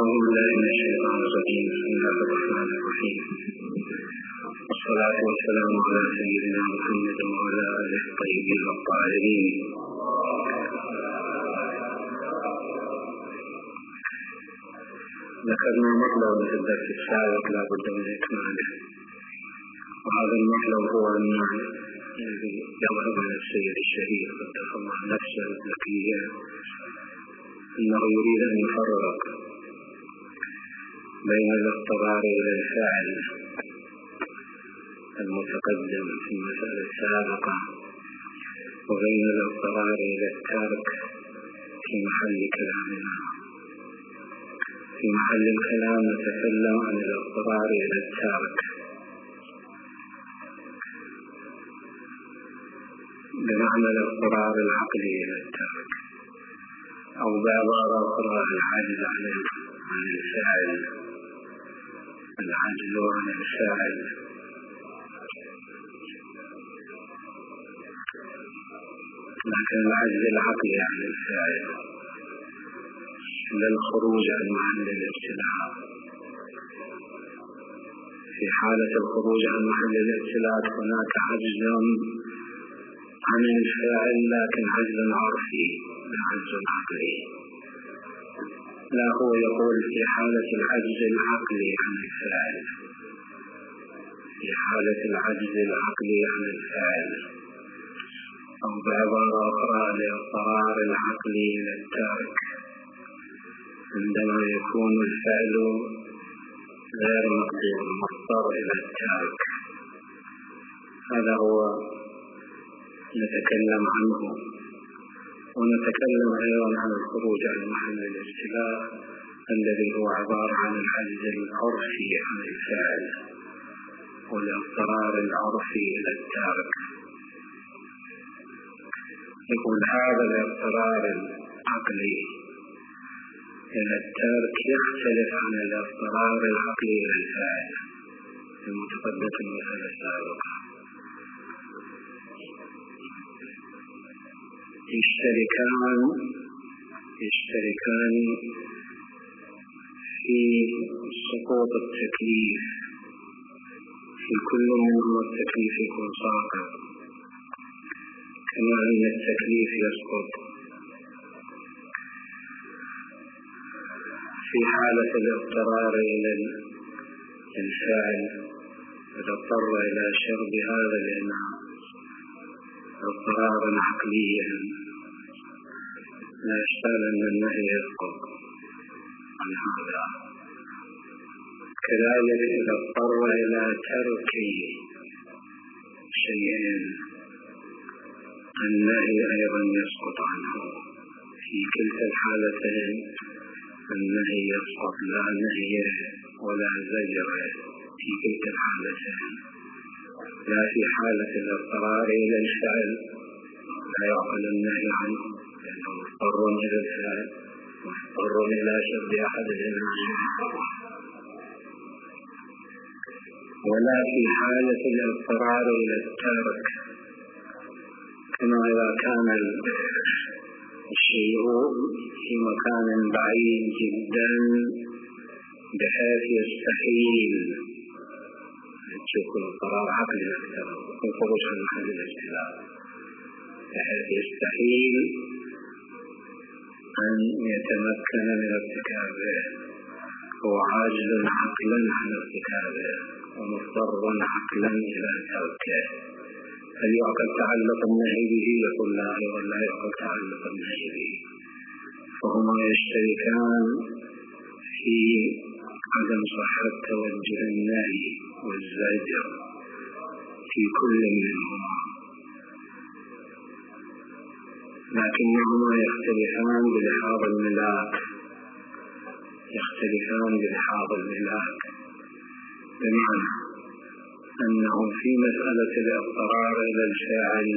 أعوذ بالله من الشيطان الرجيم. بسم الله الرحمن الرحيم. والصلاة والسلام على سيدنا محمد وعلى آله الطيبين الطاهرين. ذكرنا مطلب في الدرس السابق لا بد من إكماله، وهذا المطلب هو أن الذي يظهر من السيد الشهيد قدس الله نفسه الذكية أنه يريد أن يفرق بين الاضطرار إلى الفعل المتقدم في المسألة السابقة وبين الاضطرار إلى الترك في محل كلامنا. في محل الكلام نتكلم عن الاضطرار إلى الترك بمعنى الاضطرار العقلي إلى الترك، أو بعبارة أخرى العجز عن الفعل، العجز عن الفعل. لكن العجز العقلي عن الفعل للخروج عن محل الابتلاء. في حالة الخروج عن محل الابتلاء هناك عجز عن الفعل، لكن عجز عرفي لا عجز عقلي. لا، هو يقول في حالة العجز العقلي عن الفعل، في حالة العجز العقلي عن الفعل، أو بعبارة أخرى الاضطرار العقلي إلى الترك عندما يكون الفعل غير مقدور مضطر إلى الترك. هذا هو نتكلم عنه. ونتكلم أيضا عن الخروج عن محل الابتلاء الذي هو عبارة عن العجز العرفي عن الفعل والاضطرار العرفي إلى الترك. يقول هذا الاضطرار العقلي إلى الترك يختلف عن الاضطرار العقلي إلى الفعل المتقدم في المسألة السابقة. يشتركان في سقوط التكليف، في كل منهما التكليف يكون ساقط، كما أن التكليف يسقط في حالة الاضطرار إلى الفعل. إذا اضطر إلى شرب هذا لأنه اضطرارا عقليا لا يشتغل أن النهي يسقط عن هذا. كذلك إذا اضطر إلى ترك شيئين النهي أيضا يسقط عنه. في كلتا الحالتين النهي يسقط، لا نهي ولا زجر في كلتا الحالتين. لا في حالة الاضطرار إلى الفعل لا يعقل النهي عنه لأنه مضطر إلى الفعل مضطر إلى شرب أحدهما، ولا في حالة الاضطرار إلى الترك، كما إذا كان الشيء في مكان بعيد جدا بحيث يستحيل يكون اضطرار عقلي أكثر الخروج عن محل الابتلاء، بحيث يستحيل أن يتمكن من ارتكابه، هو عاجز عقلا عن ارتكابه ومضطر عقلا إلى تركه. هل يعقل تعلق النهي به؟ يقول لا، أيضا لا يعقل تعلق النهي به. فهما يشتركان في عدم صحة توجه النهي والزجر في كل منهما، لكنهما يختلفان بلحاظ الملاك. بمعنى أنه في مسألة الاضطرار إلى الفعل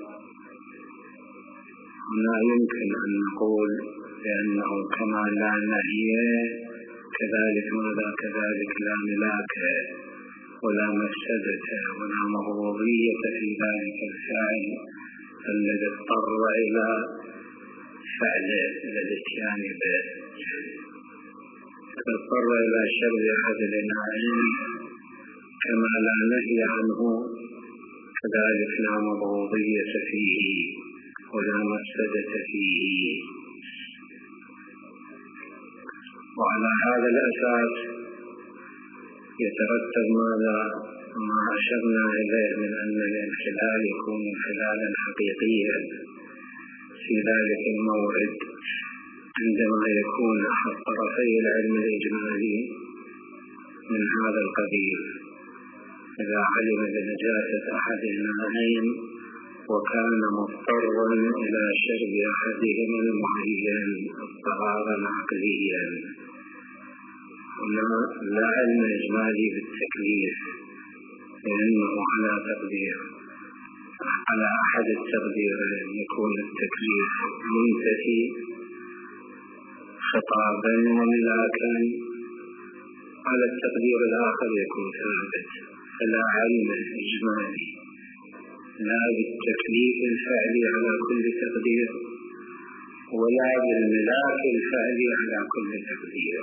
هنا يمكن أن نقول بأنه كما لا نهي كذلك لا ملاك ولا مفسدة ولا مغضوبية في ذلك الفعل الذي اضطر إلى فعله، إلى الاتيان به. اضطر إلى شرب أحد الإناءين كما لا نهي عنه كذلك لا مضروبية فيه ولا مفسدة فيه. وعلى هذا الأساس يترتب ما أشرنا إليه من أن الانحلال يكون انحلالا حقيقيا في ذلك الموعد عندما يكون أحد طرفي العلم الإجمالي من هذا القبيل، إذا علم بنجاسة أحد الإناءين وكان مضطرا إلى شرب أحدهما المعين اضطرارا عقليا. هنا لا علم إجمالي بالتكليف، لأنه على أحد التقديرين يكون التكليف منتفي خطابا وملاكا، على التقدير الآخر يكون ثابت. فلا علم إجمالي لا بالتكليف الفعلي على كل تقدير ولا بالملاك الفعلي على كل تقدير.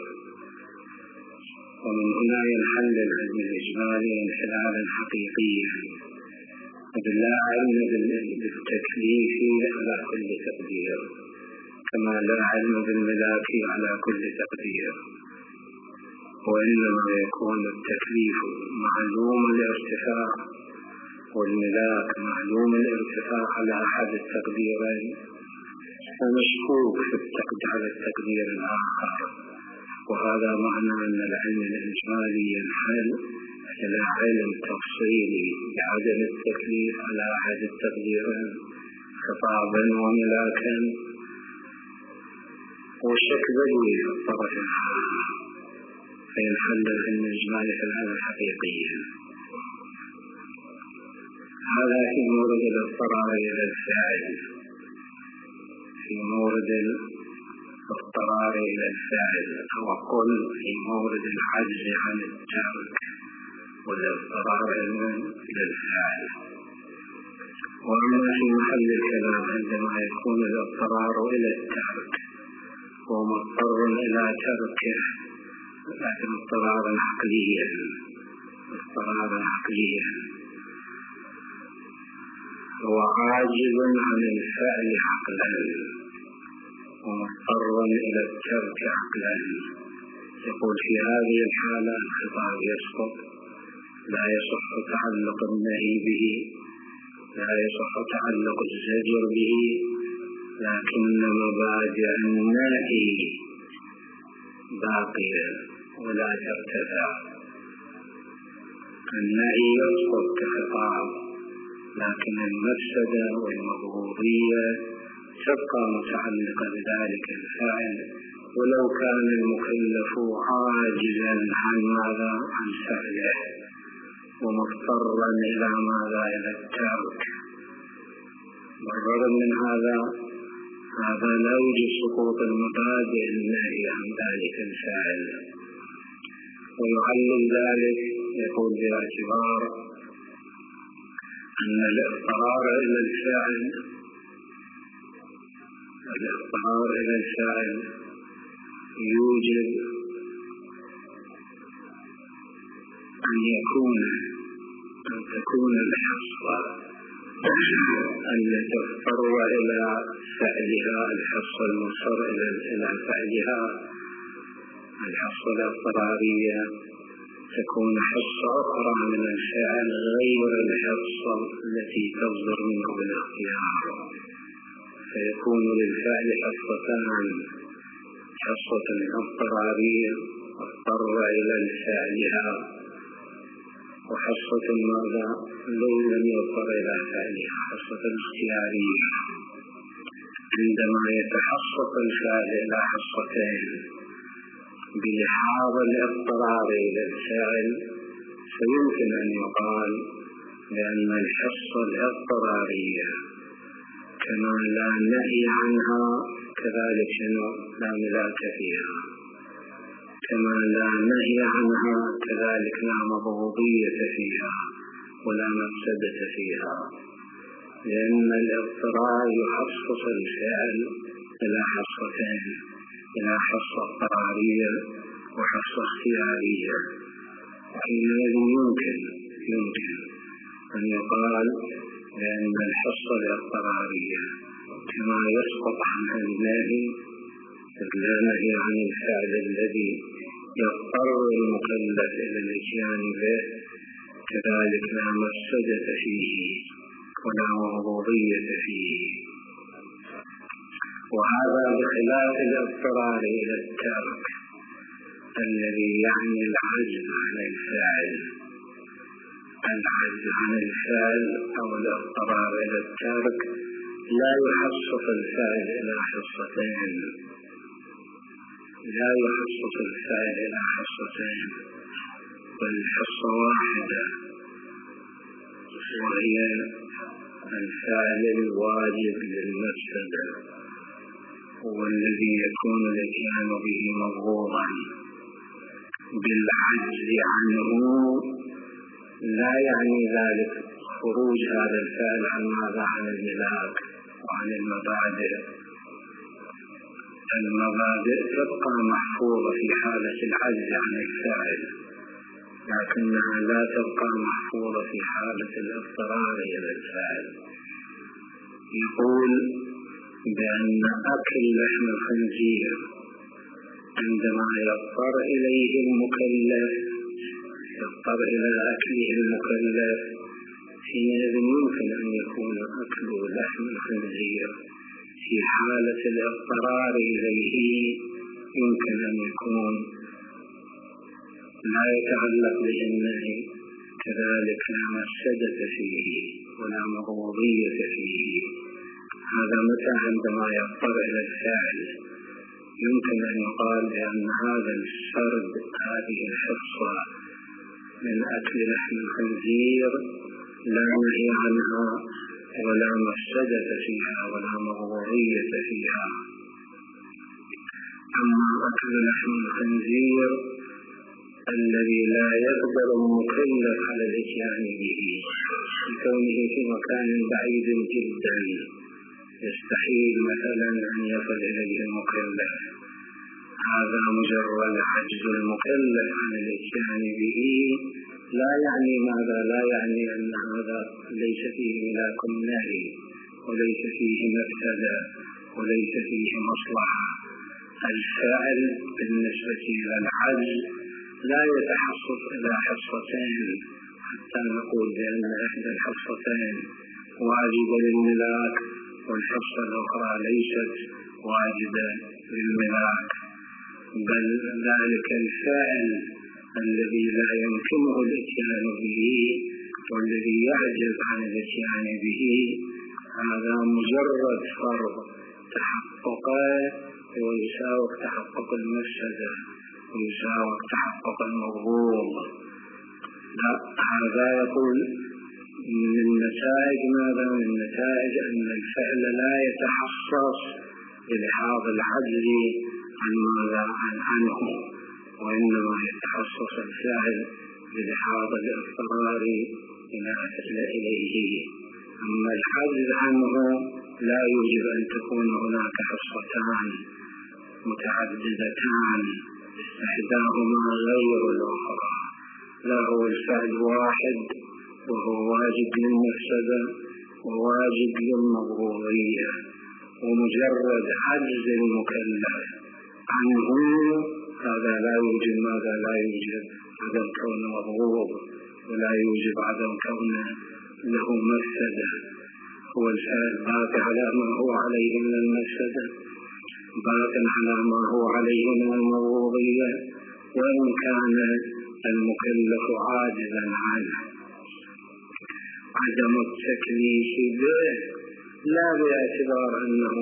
ومن هنا ينحل العلم الإجمالي انحلالا حقيقيا، ولا علم بالتكليف على كل تقدير كما لا علم بالملاك على كل تقدير، وإنما يكون التكليف معلوم الارتفاع والملاك معلوم الارتفاع على أحد التقديرين ومشكوك على التقدير الآخر. وهذا معنى أن العلم الإجمالي ينحل إلى علم تفصيلي بعدم التكليف على أحد التقديرين خطابا وملاكا وشك بدوي في الطرف الآخر، فينحل العلم الإجمالي في العلم حقيقيا. هذا في مورد الاضطرار إلى الفاعل، في مورد الاضطرار إلى الفاعل، أو أقول في مورد العجز عن الترك والاضطرار إلى الفاعل. وأما في محل الكلام عندما يكون الاضطرار إلى الترك ومضطر إلى تركه لكن اضطرارا عقليا هو عاجز عن الفعل عقلا ومضطر إلى الترك عقلا، يقول في هذه الحالة الخطاب يسقط، لا يصح تعلق النهي به، لا يصح تعلق الزجر به، لكن مبادئ النهي باقية ولا ترتفع. النهي يسقط كخطاب، لكن المفسدة والمضروبية تبقى متعلقة بذلك الفاعل ولو كان المكلف عاجزا عن فعله ومضطرا إلى إلى الترك. بالرغم من هذا لا يوجد سقوط المبادئ النهي عن ذلك الفاعل. ويعلم ذلك يقول باعتبار أن الاضطرار إلى الفاعل يوجب أن تكون الحصة التي تضطر إلى فعلها، الحصة المضطر إلى فعلها، الحصة الاضطرارية، تكون حصة أخرى من الفعل غير الحصة التي تصدر منه بالاختيار، فيكون للفعل حصتان: حصة اضطرارية اضطر إلى فعلها، وحصة ماذا لم يضطر إلى فعلها، حصة اختيارية. عندما يتحصص الفعل إلى حصتين بلحاظ الاضطرار إلى الفعل، فيمكن أن يقال بأن الحصة الاضطرارية كما لا نهي عنها كذلك لا ملاك فيها، كما لا نهي عنها كذلك لا مضروبية فيها ولا مفسدة فيها، لأن الاضطرار يحصص الفعل إلى حصتين: إلى حصة اضطرارية وحصة اختيارية، وحينئذ يمكن أن يقال بأن الحصة الاضطرارية كما يسقط عنها النهي، لا نهي عن الفعل الذي يضطر المكلف إلى الإتيان به، كذلك لا مفسدة فيه ولا مضرية فيه. وهذا بخلاف الاضطرار إلى الترك الذي يعني العجز عن الفعل. العجز عن الفعل أو الاضطرار إلى الترك لا يحصص الفعل إلى حصتين، بل حصة واحدة، وهي الفعل الواجب للمفسدة، والذي يكون الإتيان به مضروبا. بالعجز عنه لا يعني ذلك خروج هذا الفعل عن ماذا؟ عن الملاك وعن المبادئ. المبادئ تبقى محفوظة في حالة العجز عن الفعل، لكنها لا تبقى محفوظة في حالة الاضطرار إلى الفعل. يقول بأن أكل لحم الخنزير عندما يضطر إليه المكلف، يضطر إلى أكله المكلف، حينئذ يمكن أن يكون أكل لحم الخنزير في حالة الاضطرار إليه يمكن أن يكون لا يتعلق به النهي، كذلك لا مفسدة فيه ولا مضرية فيه. هذا متى؟ عندما يضطر إلى الفعل. يمكن أن يقال بأن هذا الفرد، هذه الحصة من أكل لحم الخنزير لا نهي عنها ولا مفسدة فيها ولا مضرية فيها. أما أكل لحم الخنزير الذي لا يقدر المكلف على الإتيان به لكونه في مكان بعيد جدا، يستحيل مثلا أن يصل إليه المكلف، هذا مجرد عجز المكلف عن الإتيان به، لا يعني ماذا؟ لا يعني أن هذا ليس فيه ملاك النهي وليس فيه مفسدة وليس فيه مصلحة. الفعل بالنسبة إلى العجز لا يتحصص إلى حصتين حتى نقول بأن إحدى الحصتين واجبة للملاك والحصة الأخرى ليست واجبة للملاك، بل ذلك الفعل الذي لا يمكنه الإتيان به والذي يعجز عن الإتيان به، هذا مجرد فرض تحققه ويساوي تحقق المفسدة ويساوي تحقق المضروب. لا، هذا يقول من النتائج ماذا؟ من النتائج أن الفعل لا يتحصص بلحاظ العجز عن ماذا؟ عنه، وإنما يتحصص الفعل بلحاظ الاضطرار إليه. أما العجز عنه لا يوجب أن تكون هناك حصتان متعددتان إحداهما غير الأخرى، لا، هو الفعل واحد وهو واجب للمفسدة وواجب للمضرورية، ومجرد عجز المكلف عنه هذا لا يوجب ماذا؟ لا يوجب عدم كونه مضروب ولا يوجب عدم كونه له مفسدة. هو الفعل باق على ما هو عليه من المفسدة، باق على ما هو عليه من المضرورية، وإن كان المكلف عاجزا عنه. عدم التكليف به لا باعتبار أنه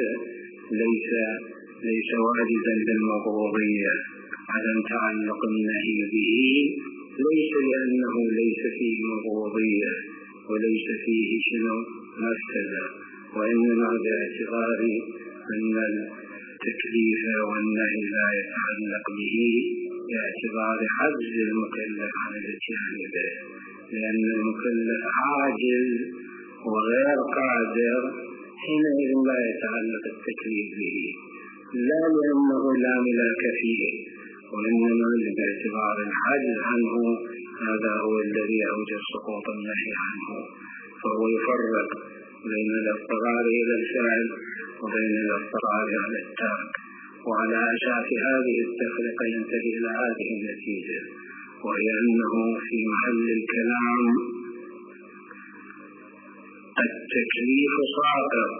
ليس واجزا بالمضرورية، عدم تعلق النهي به ليس لأنه ليس فيه مضرورية وليس فيه مفسدة، وإنما باعتبار أن التكليف والنهي لا يتعلق به باعتبار عجز المكلف عن الاتيان به، لأن المكلف عاجز وغير قادر، حينئذ لا يتعلق التكليف به، لا لأنه لا ملاك فيه وإنما باعتبار العجز عنه هذا هو الذي أوجب سقوط النهي عنه. فهو يفرق بين الاضطرار إلى الفعل وبين الاضطرار على الترك، وعلى أساس هذه التفرقة ينتهي إلى هذه النتيجة، وهي أنه في محل الكلام التكليف ساقط،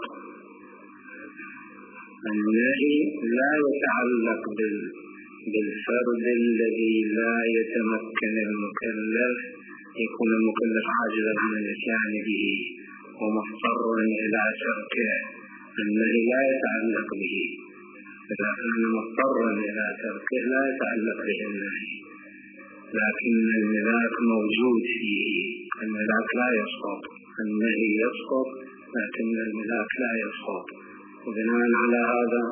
النهي لا يتعلق بالفرد الذي لا يتمكن المكلف، يكون المكلف عاجزا عن الاتيان به ومضطرا إلى تركه، النهي لا يتعلق به. إذا كان مضطرا إلى تركه لا يتعلق به النهي، لكن الملاك موجود فيه، الملاك لا يسقط، النهي يسقط لكن الملاك لا يسقط. وبناء على هذا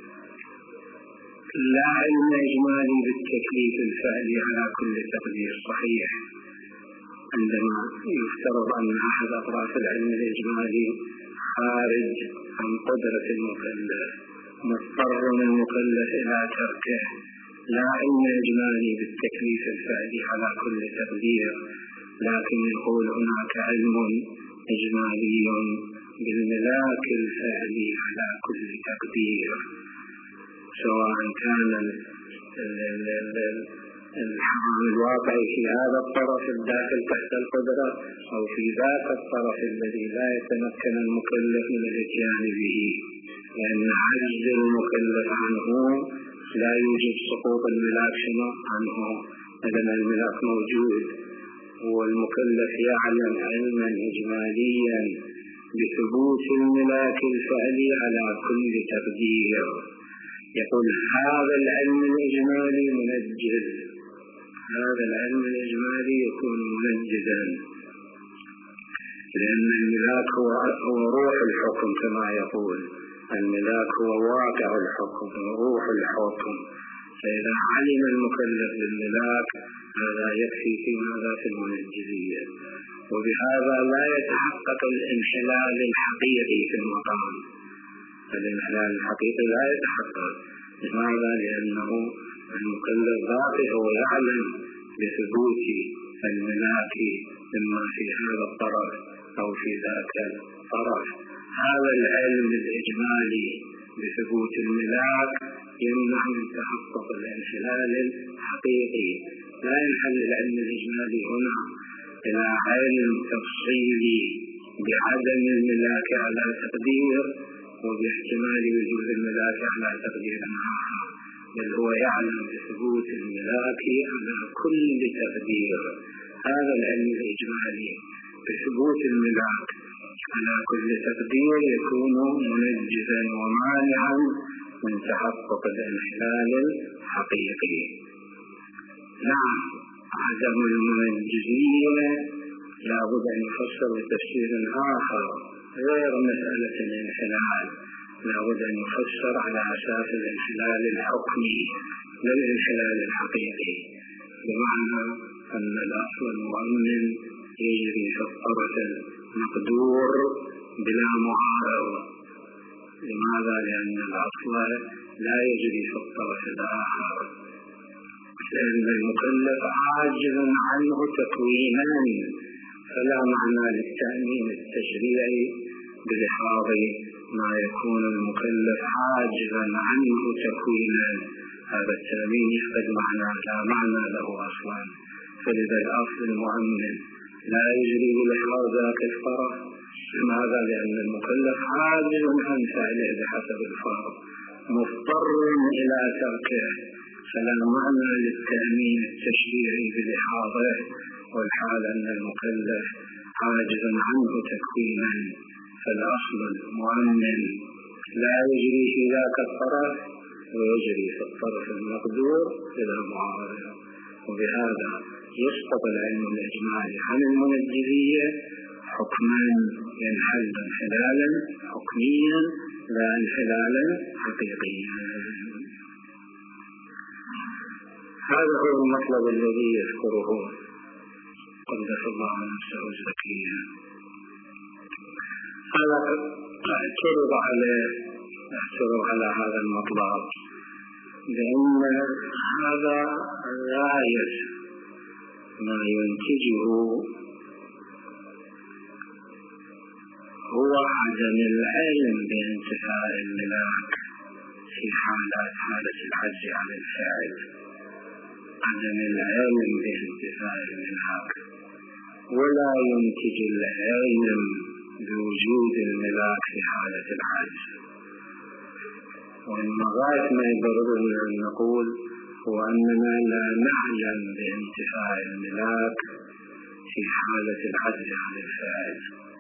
لا علم إجمالي بالتكليف الفعلي على كل تقدير صحيح، عندما يفترض أن أحد أطراف العلم الإجمالي خارج عن قدرة المكلف، مضطر المكلف إلى تركه، لا علم إجمالي بالتكليف الفعلي على كل تقدير، لكن يقول هناك علم إجمالي بالملاك الفعلي على كل تقدير، سواء كان الحرام الواقع في هذا الطرف الداخل تحت القدرة أو في ذاك الطرف الذي لا يتمكن المكلف من الاتيان به، لأن عجز المكلف عنه لا يوجد سقوط الملاك عنه، إذن الملاك موجود، والمكلف يعلم علما إجماليا بثبوت الملاك الفعلي على كل تقدير. يقول هذا العلم الإجمالي منجز، هذا العلم الإجمالي يكون منجزا، لأن الملاك هو روح الحكم كما يقول، الملاك هو واقع الحكم وروح الحكم، فإذا علم المكلف بالملاك هذا يكفي في ماذا في المنجزية، وبهذا لا يتحقق الانحلال الحقيقي في المقام، الانحلال الحقيقي لا يتحقق. لماذا؟ لأنه المكلف ذاته هو يعلم بثبوت الملاك إما في هذا الطرف أو في ذاك الطرف. هذا العلم الإجمالي بثبوت الملاك يمنع من تحقق الانحلال الحقيقي. لا ينحل العلم الإجمالي هنا إلى علم تفصيلي بعدم الملاك على تقدير وباحتمال وجود الملاك على تقدير آخر، بل هو يعلم بثبوت الملاك على كل تقدير. هذا العلم الإجمالي بثبوت الملاك على كل تقدير يكون منجزا ومانعا من تحقق الانحلال الحقيقي. نعم، عدم المنجزية لا بد أن يفسر بتفسير آخر غير مسألة الانحلال، لا بد أن يفسر على أساس الانحلال الحكمي لا الانحلال الحقيقي، بمعنى أن الأصل المؤمن يجري في الطرف المقدور بلا معارضة. لماذا؟ لأن الأصل لا يجري في الطرف الآخر، لأن المكلف عاجز عنه تكوينا، فلا معنى للتأمين التشريعي بلحاظ ما يكون المكلف عاجزا عنه تكوينا، هذا التأمين يفقد معنى لا معنى له أصلا. فلذا الأصل المؤمن لا يجري بلحاظ ذاك الطرف. لماذا؟ لأن المكلف عاجز عن فعله بحسب الفرض، مضطر إلى تركه، فلا معنى للتأمين التشريعي بلحاظه، والحال أن المكلف عاجز عنه تكوينا، فالأصل المؤمن لا يجري في ذاك الطرف ويجري في الطرف المقدور إلى معارضة. وبهذا يسقط العلم الإجمالي عن المنجزية حكما ينحل انحلالا حكميا لا انحلالا حقيقيا. هذا هو المطلب الذي يذكره قدس الله نفسه الزكية. هذا اعترض على هذا المطلب بأن هذا غاية ما ينتجه هو عدم العلم بانتفاء الملاك في حالة العجز عن الفعل، عدم العلم بانتفاء الملاك، ولا ينتج العلم بوجود الملاك في حالة العجز. وإن غاية ما يبررنا أن نقول هو أننا لا نعلم بانتفاء الملاك في حالة العجز عن الفعل،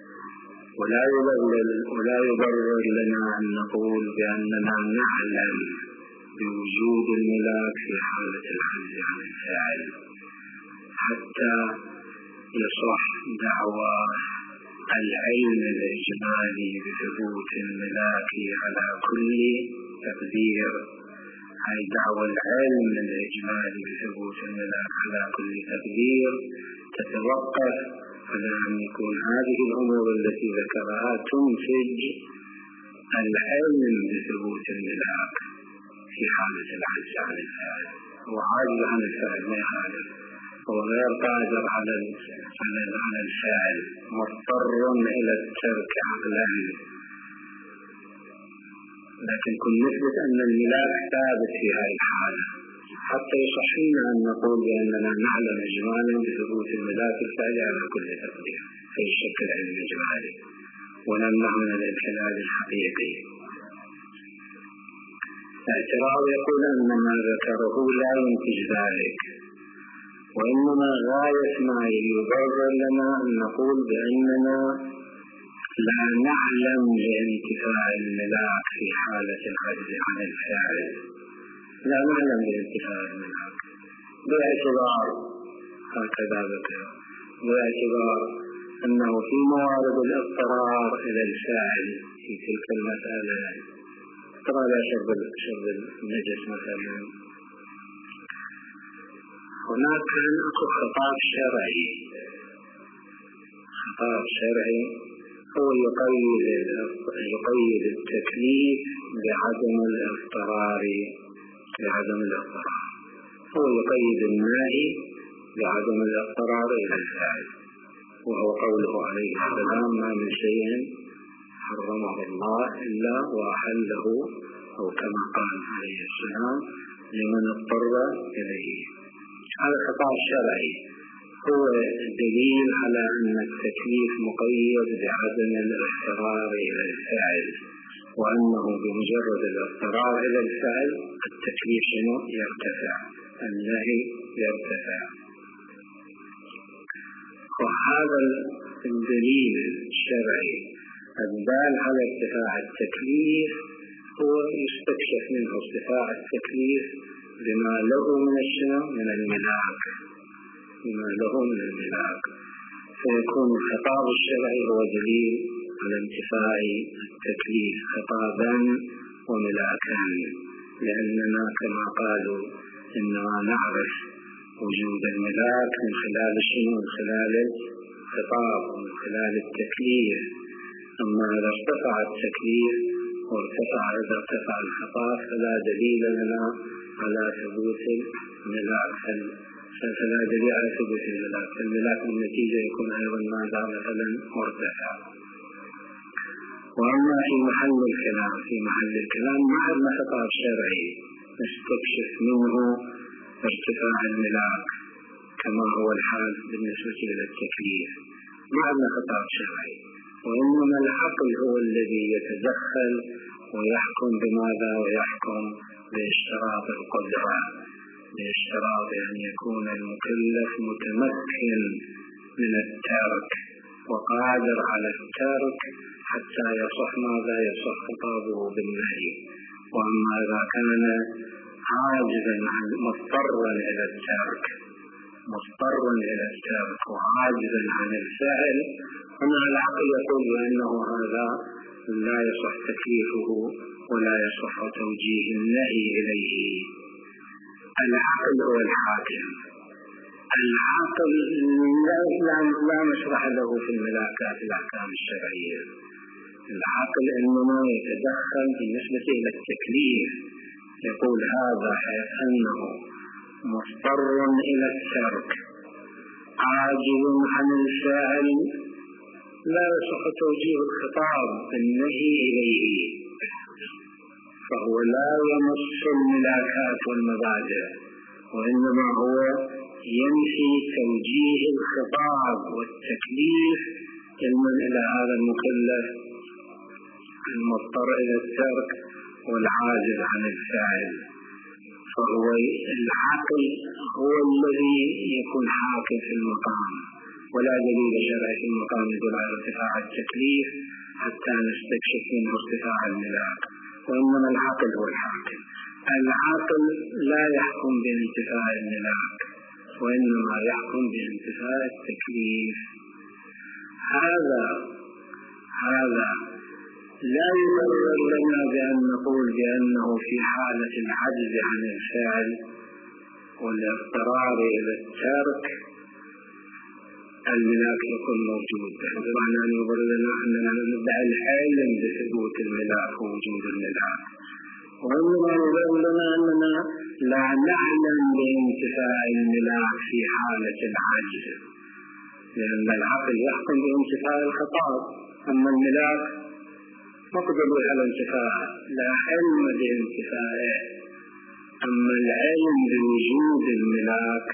ولا يبرر لنا أن نقول بأننا نعلم بوجود الملاك في حالة العجز عن الفعل، حتى يصح دعوى العلم الإجمالي بثبوت الملاك على كل تقدير، أي دعوى العلم الإجمالي بثبوت الملاك على كل تقدير تتوقف على أن يكون هذه الأمور التي ذكرها تنتج العلم بثبوت الملاك في حالة العجز عن الفعل. هو عاجز عن الفعل ما يخالف، هو غير قادر على الفعل، مضطر إلى الترك عقلا، لكن كن نثبت أن الملاك ثابت في هذه الحالة حتى يصحينا أن نقول بأننا نعلم إجمالا بثبوت الملاك الفعلي على كل تقدير في الشكل الإجمالي، ونمنع من الانحلال الحقيقي. الاعتراض يقول أن ما ذكره لا ينتج ذلك، وإنما غاية ما يبرر لنا أن نقول بأننا لا نعلم بانتفاء الملاك في حالة العجز عن الفعل، لا نعلم بانتفاء الملاك باعتبار هكذا ذكر، باعتبار أنه في موارد الاضطرار إلى الفاعل في تلك المسألة، ترى لا شرب النجس مثلا، هناك كان أكو خطاب شرعي هو يقيد التكليف بعدم الاضطرار، هو يقيد النهي بعدم الاضطرار إلى الفعل، وهو قوله عليه السلام: ما من شيء حرمه الله إلا وأحله، أو كما قال عليه السلام: لمن اضطر إليه. هذا الخطاب الشرعي هو دليل على أن التكليف مقيد بعدم الاضطرار إلى الفعل، وأنه بمجرد الاضطرار إلى الفعل التكليف يرتفع، النهي يرتفع. وهذا الدليل الشرعي الدال على ارتفاع التكليف هو يستكشف منه ارتفاع التكليف بما له من الملاك، فيكون الخطاب الشرعي هو دليل على انتفاع التكليف خطابا وملاكا، لأننا كما قالوا إنما نعرف وجود الملاك من خلال من خلال الخطاب ومن خلال التكليف. أما إذا ارتفع التكليف إذا ارتفع الخطاب فلا دليل لنا على ثبوت الملاك، فلا دليل على ثبوت الملاك، فالملاك بالنتيجة يكون أيضا ماذا مثلا مرتفع. وأما في محل الكلام مع خطاب شرعي نستكشف منه ارتفاع الملاك كما هو الحال بالنسبة إلى التكليف مع خطاب شرعي، وإنما العقل هو الذي يتدخل ويحكم بماذا، ويحكم باشتراط القدرة، باشتراط أن يكون المكلف متمكن من الترك وقادر على الترك حتى يصح ماذا، يصح خطابه بالنهي. وأما إذا كان عاجزا مضطرا إلى الترك وعاجزا عن الفعل، هنا العقل يقول بأنه هذا لا يصح تكليفه ولا يصح توجيه النهي إليه. العقل هو الحاكم، العقل لا مشرح له في الملاكات الأحكام الشرعية، العقل إنما يتدخل بالنسبة إلى التكليف، يقول هذا حيث أنه مضطر إلى الترك عاجز عن الفعل لا يصح توجيه الخطاب بالنهي إليه، فهو لا يمس الملاكات والمبادئ، وإنما هو ينفي توجيه الخطاب والتكليف علما إلى هذا المكلف المضطر إلى الترك والعاجز عن الفعل. فهو العقل هو الذي يكون حاكم في المقام، ولا دليل شرعي في المقام يدل على ارتفاع التكليف حتى نستكشف منه ارتفاع الملاك، وإنما العقل هو الحاكم. العقل لا يحكم بانتفاع الملاك، وإنما يحكم بانتفاع التكليف. هذا لا يبرر لنا بأن نقول بأنه في حالة العجز عن الفعل والاضطرار إلى الترك الملاك يكون موجود، بمعنى أن يبرر لنا أننا ندعي العلم بثبوت الملاك ووجود الملاك، وإنما يبرر لنا أننا لا نعلم بانتفاع الملاك في حالة العجز، لأن العقل يحكم بانتفاع الخطاب، أما الملاك مقدر على انتفاعه، لا علم بانتفاعه. أما العلم بوجود الملاك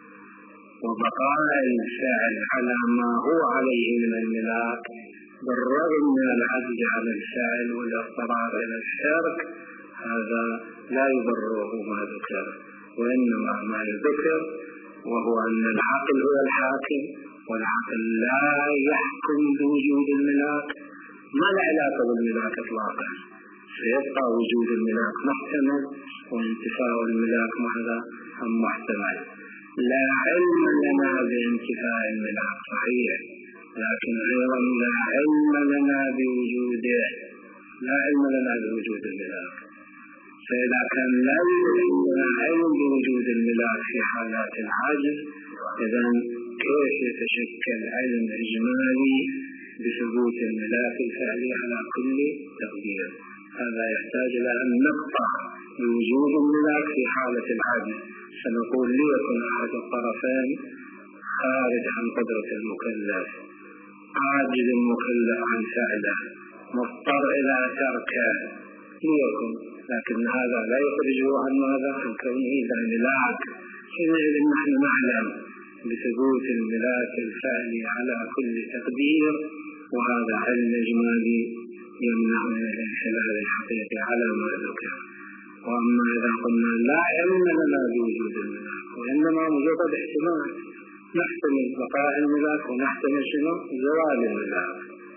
وبقاء الفعل على ما هو عليه من الملاك بالرغم من العجز عن الفعل والاضطرار إلى الترك، هذا لا يبرره ما ذكر، وإنما ما يذكر وهو أن العقل هو الحاكم، والعقل لا يحكم بوجود الملاك. ما العلاقة بالملاك إطلاقا؟ سيبقى وجود الملاك محتمل وانتفاع الملاك ماذا هم محتمل. لا علم لنا بانتفاع الملاك صحيح، لكن أيضا لا علم لنا بوجوده، لا علم لنا بوجود الملاك. فإذا كان لا يوجد علم بوجود الملاك في حالات العجز، إذن كيف يتشكل علم إجمالي بثبوت الملاك الفعلي على كل تقدير؟ هذا يحتاج إلى أن نقطع بوجود الملاك في حالة العجز. سنقول ليكن أحد الطرفين خارج عن قدرة المكلف، عاجز المكلف عن فعله، مضطر إلى تركه ليكن، لكن هذا لا يخرجه عن ماذا؟ عن كونه ذا ملاك. حينئذ نحن نعلم بثبوت الملاك الفعلي على كل تقدير، وهذا علم إجمالي يمنع من الانحلال الحقيقي على ما ذكر. وأما إذا قلنا لا علم لنا بوجود الملاك وإنما مجرد احتمال، نحتمل بقاء الملاك ونحتمل شنو؟ زوال الملاك،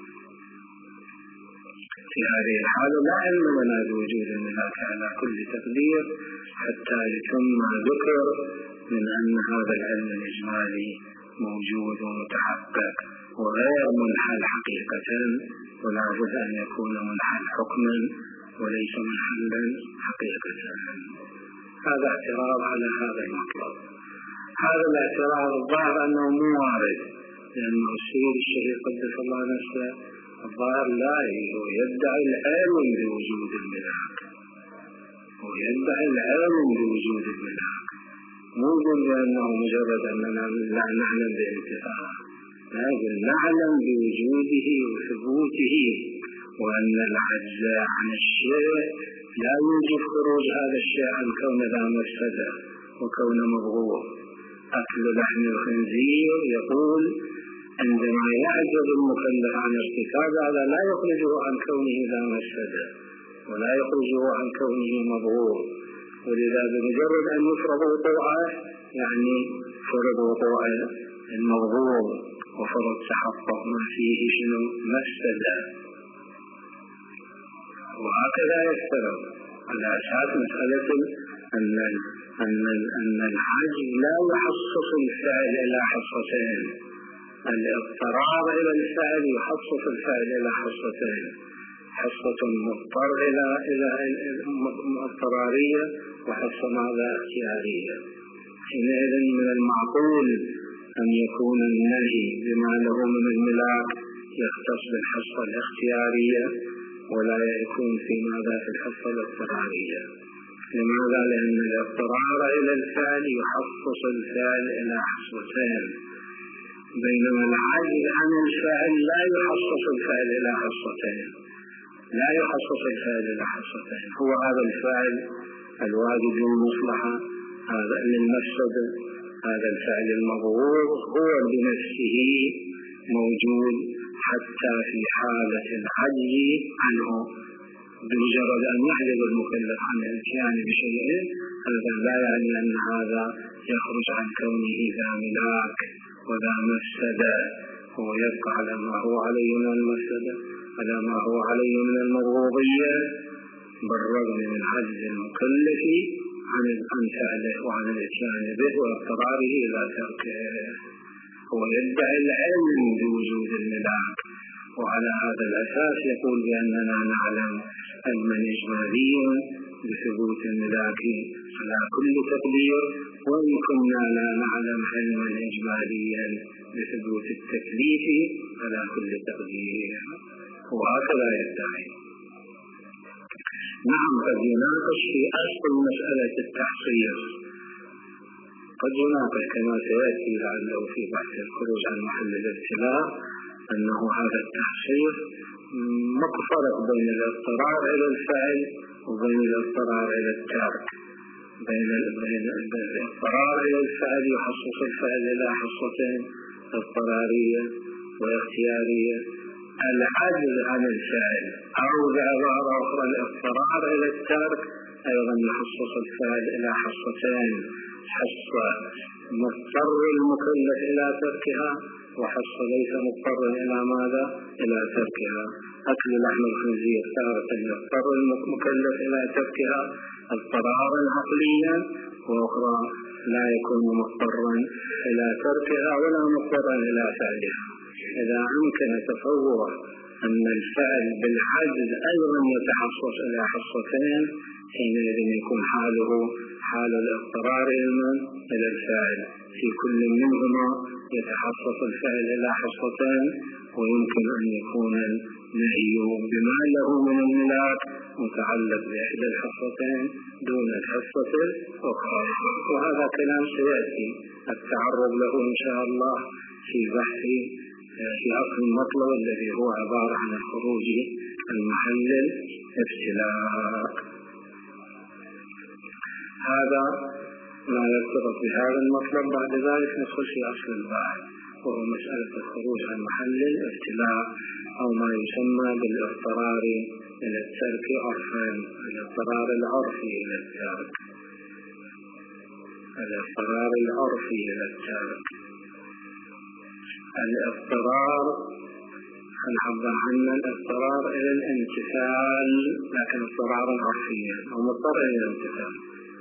في هذه الحالة لا علم لنا بوجود الملاك على كل تقدير حتى يتم ما ذكر من أن هذا العلم الإجمالي موجود ومتحقق وغير منحل حقيقة، ولا بد أن يكون منحل حكما وليس منحلا حقيقة. هذا اعتراض على هذا المطلب. هذا الاعتراض الظاهر أنه مو وارد، لأنه السيد الشهيد قدس الله نفسه الظاهر لا يدعي العلم بوجود الملاك، ويدعي العلم بوجود الملاك، مو بأنه مجرد أننا لا نعلم بانتفاعه، لكن نعلم بوجوده وثبوته، وأن العجز عن الشيء لا يوجب خروج هذا الشيء عن كون ذا مفسدة وكون مبغوض. أكل لحم الخنزير يقول عندما يعجز المكلف عن ارتكاب هذا لا يخرجه عن كونه ذا مفسدة ولا يخرجه عن كونه مبغوض، ولذا بمجرد أن يفرض وقوعه يعني فرض وقوع المبغوض وفرض تحقق ما فيه شنو مفسدة. وهكذا يفترض على أساس مسألة أن العجز لا يحصص الفعل إلى حصتين، الاضطرار إلى الفعل يحصص الفعل إلى حصتين، حصة مضطر إلى اضطرارية وحصة ماذا اختيارية. حينئذ من المعقول أن يكون النهي بما له من الملاك يختص بالحصة الاختيارية ولا يكون في ماذا في الحصة الاضطرارية. لماذا؟ لأن الاضطرار إلى الفعل يحصص الفعل إلى حصتين، بينما العجز عن الفعل لا يحصص الفعل إلى حصتين، لا يحصص الفعل إلى حصتين. هو هذا الفعل الواجب للمصلحة، هذا للمفسدة، هذا الفعل المضرور هو بنفسه موجود حتى في حالة العجز عنه. بمجرد أن يعجز المكلف عن الاتيان بشيء، هذا لا يعني أن هذا يخرج عن كونه ذا ملاك وذا مفسدة، هو يبقى على ما هو عليه من المفسدة، على ما هو عليه من المضرورية، بالرغم من عجز المكلف عن فعله وعن الاتيان به واضطراره إلى تركه. هو يدعي العلم بوجود الملاك، وعلى هذا الأساس يقول بأننا نعلم علما إجماليا بثبوت الملاك على كل تقدير، وإن كنا لا نعلم علما إجماليا بثبوت التكليف على كل تقدير. وهكذا يدعي. نعم، قد يناقش في أصل مسألة التحصيل، قد يناقش كما سيأتي لعله في بحث الخروج عن محل الابتلاء، أنه هذا التحصيل مقفرة بين الاضطرار إلى الفعل وبين الاضطرار إلى الترك. بين الاضطرار إلى الفعل يحصص الفعل إلى حصتين، اضطرارية واختيارية. العجز عن الفعل أو بعبارة أخرى الاضطرار إلى الترك أيضا يحصص الفعل إلى حصتين، حصة مضطر المكلف إلى تركها، وحصة ليس مضطر إلى ماذا؟ إلى تركها. أكل لحم الخنزير تارة يضطر المكلف إلى تركها اضطرارا عقليا، وأخرى لا يكون مضطرا إلى تركها ولا مضطرا إلى فعلها. إذا أمكن تصور أن الفعل بالعجز أيضا يتحصص إلى حصتين، حينئذ يكون حاله حال الاضطرار إلى الفاعل، في كل منهما يتحصص الفعل إلى حصتين، ويمكن أن يكون النهي بما له من الملاك متعلق بإحدى الحصتين دون الحصة الأخرى. وهذا كلام سيأتي التعرض له إن شاء الله في بحث في أصل المطلب الذي هو عبارة عن الخروج عن محل الابتلاء. هذا ما يرتبط بهذا المطلب. بعد ذلك ندخل في أصل البحث، وهو مسألة الخروج عن محل الابتلاء، أو ما يسمى بالاضطرار إلى الترك عرفا، الاضطرار العرفي إلى الترك، الاضطرار العرفي إلى الترك. الاضطرار نعبر عنه الاضطرار إلى الامتثال، لكن اضطرارا عرفيا، هو مضطر إلى الامتثال،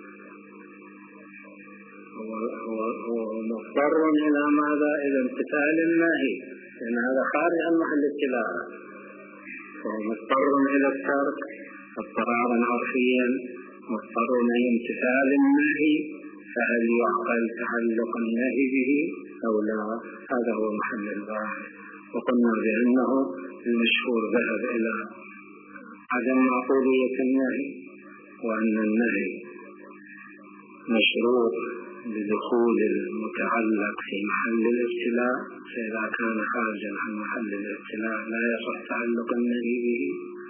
هو مضطر إلى ماذا؟ إلى امتثال النهي، لأن هذا خارج عن محل الابتلاء. فهو مضطر إلى الترك اضطرارا عرفيا، مضطر إلى امتثال النهي، فهل يعقل تعلق النهي به أو لا؟ هذا هو محل البحث. وقلنا بأنه المشهور ذهب إلى عدم معقولية النهي، وأن النهي مشروط بدخول المتعلق في محل الابتلاء، فإذا كان خارجا عن محل الابتلاء لا يصح تعلق النهي به.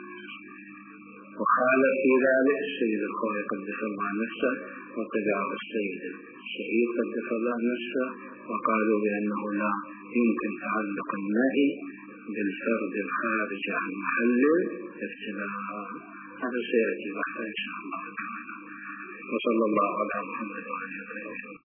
وخالف في ذلك السيد الخوي قدس الله نفسه، واتبعه السيد الشهيد قدس الله نفسه، وقالوا بأنه لا يمكن تعلق النهي بالفرد الخارج عن محل الابتلاء. هذا سيأتي بحث إن شاء الله تعالى. وصلى الله على محمد وعلى آله وسلم.